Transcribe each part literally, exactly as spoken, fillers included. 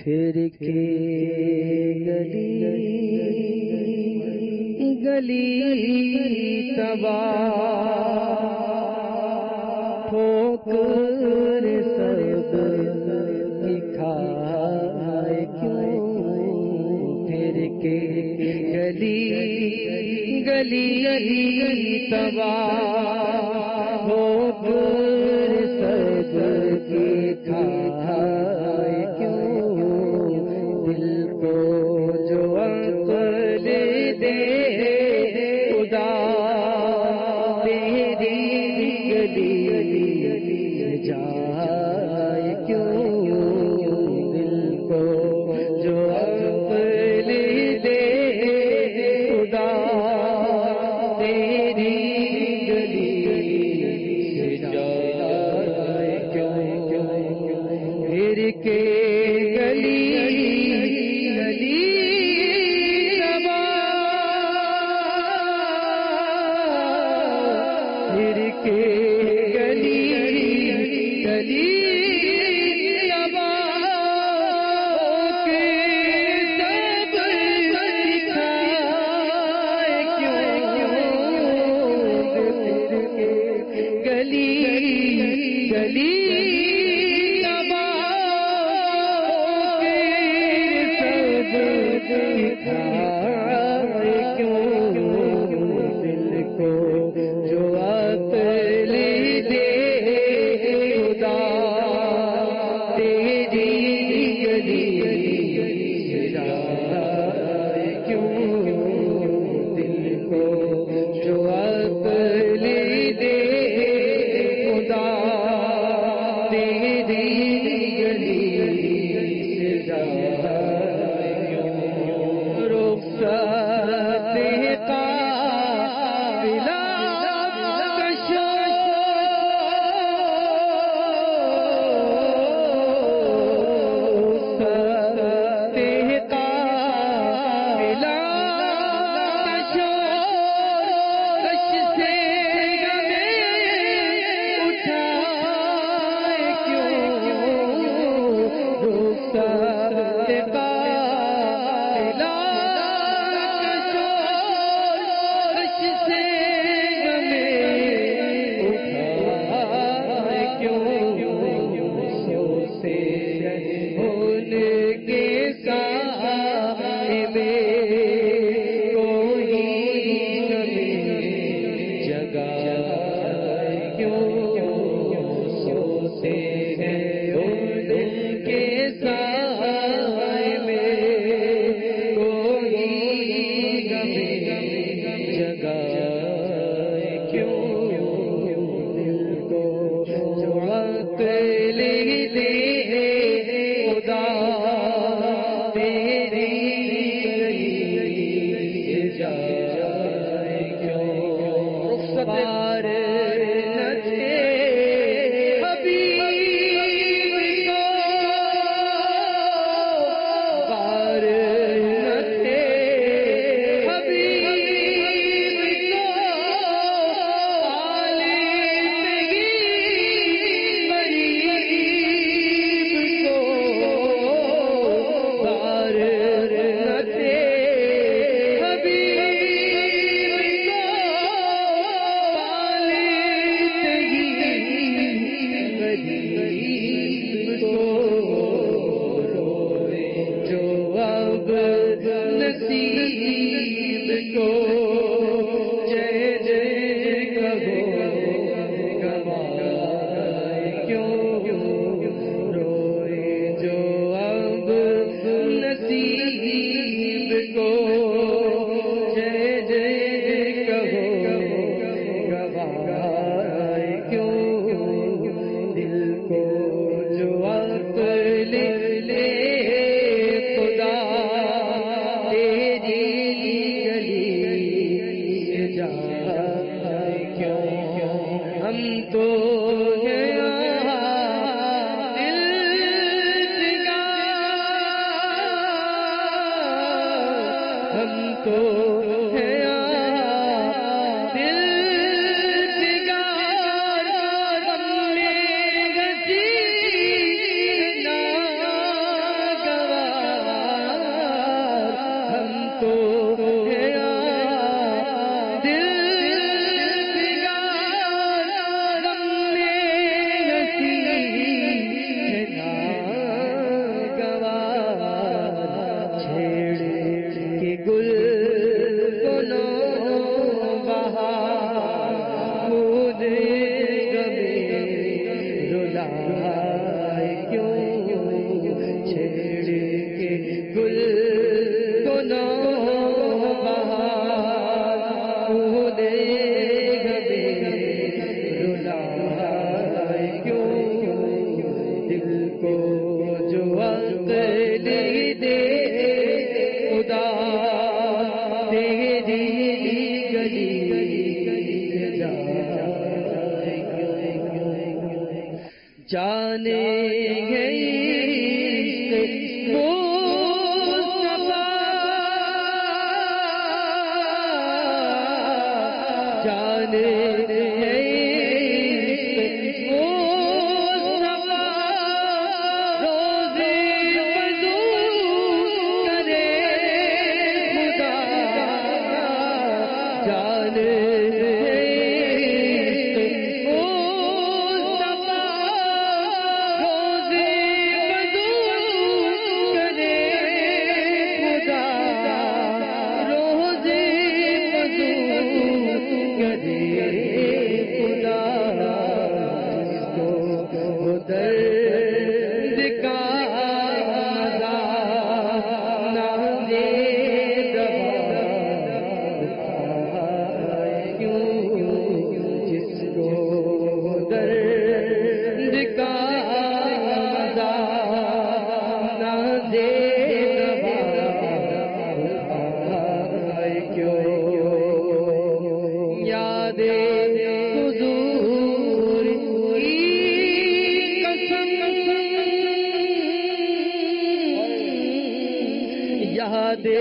پھر کے گلی گلی تباہ ٹھوکر سب کی کھائے کیوں پھر کے گلی گلی تباہ ٹھوکر سب کی کھائے دل کو جو عقل دے خدا تیری گلی جائے کیوں دل کو جو عقل دے خدا تیری گلی جائے کیوں پھر کے گلی گوا دے خدا تیری گلی جانے گئی جانے دے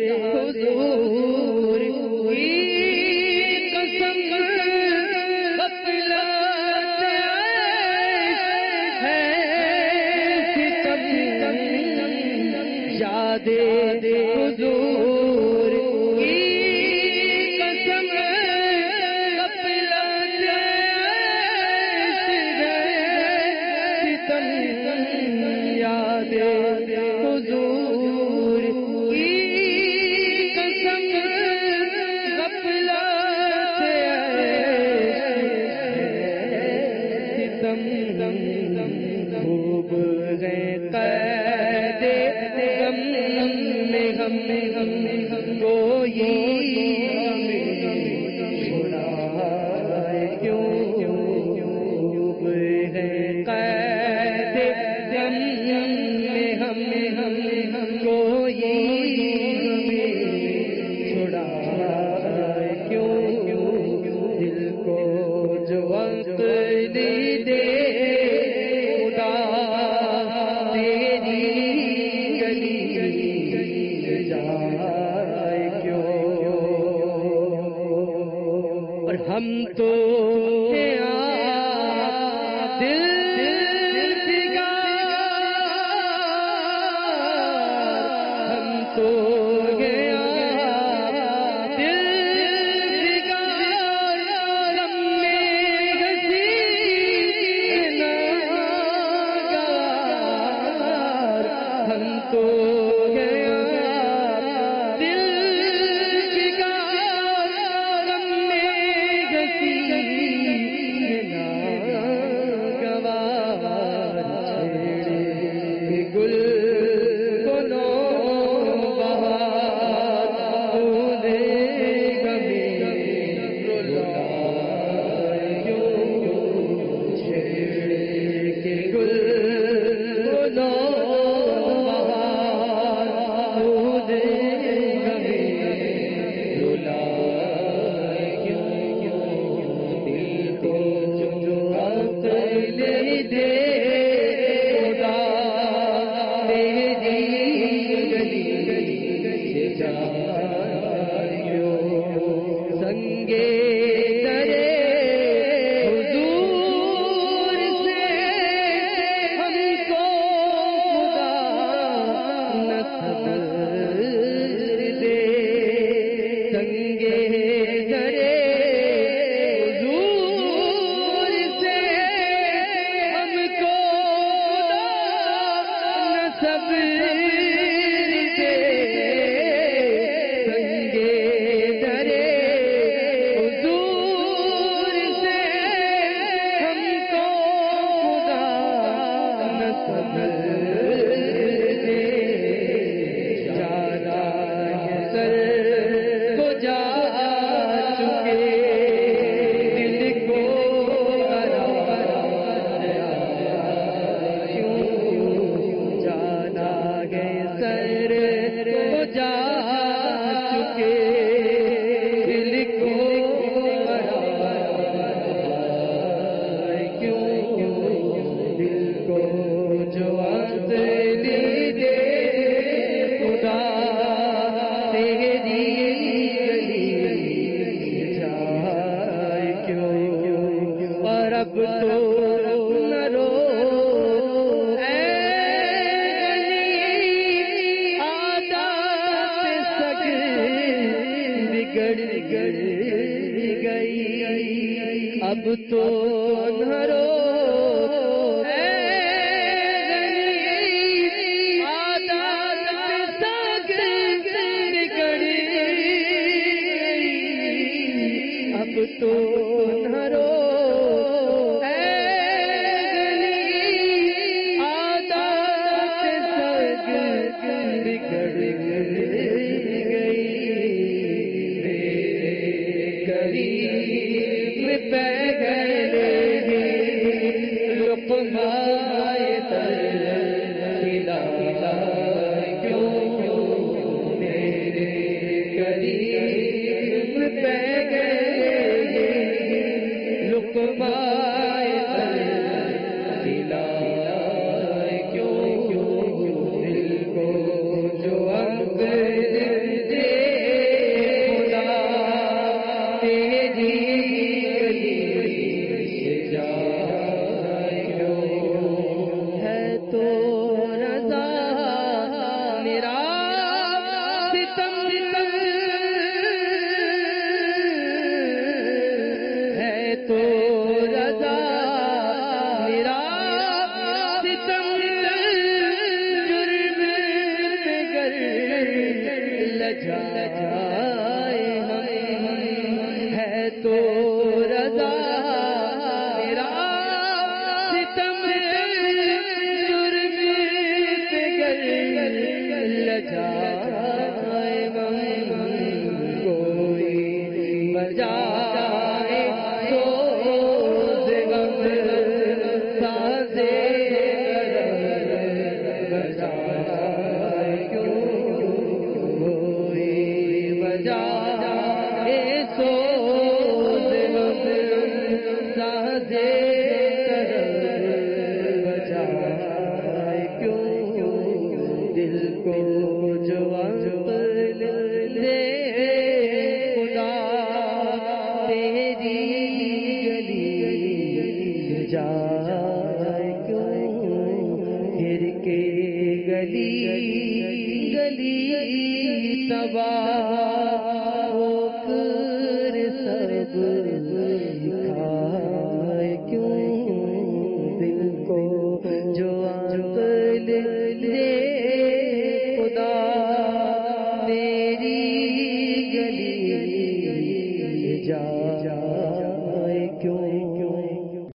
حضور کی قسم غفلت ہے ستم یاد حضور کی قسم غفلت ہے ستم یاد حضور خوب گئے قید غم میں ہم کوئی چھڑائے کیوں خوب گئے قید غم میں ہم کوئی چھڑائے کیوں دل کو جو وقت دے ہم تو دل ہم تو گیا دل غم میں گھسیٹنا ہم تو گیا دل گل بولو بہار دے گمی چھیڑے کے گل بولو بہار دے گمی رولا دل کو جو عقل دے سنگے درے حضور سے ہم کو خدا نصب دے سنگے درے حضور سے ہم کو خدا نصب دے سنگے درے اب تو نہ رو اے غریب عادت ساکت بگڑ گئی اب تو نہ رو اے غریب عادت ساکت بگڑ گئی قریب پہ گئے لقمائے تر کھلا کیوں میرے قریب پہ گئے لقمائے تر کھلا کیوں دل کو جو عقل دے تو رضا میرا ستم جرم گر لجائے ہم ہے تو رضا میرا ستم جرم گر لجائے ہم کوئی بجا دل کو جو عقل دے خدا تیری گلی جائے کیوں پھر کے گلی گلی تباہ ہو کر سب کھائے کیوں دل کو جو عقل دے خدا تیری گلی جا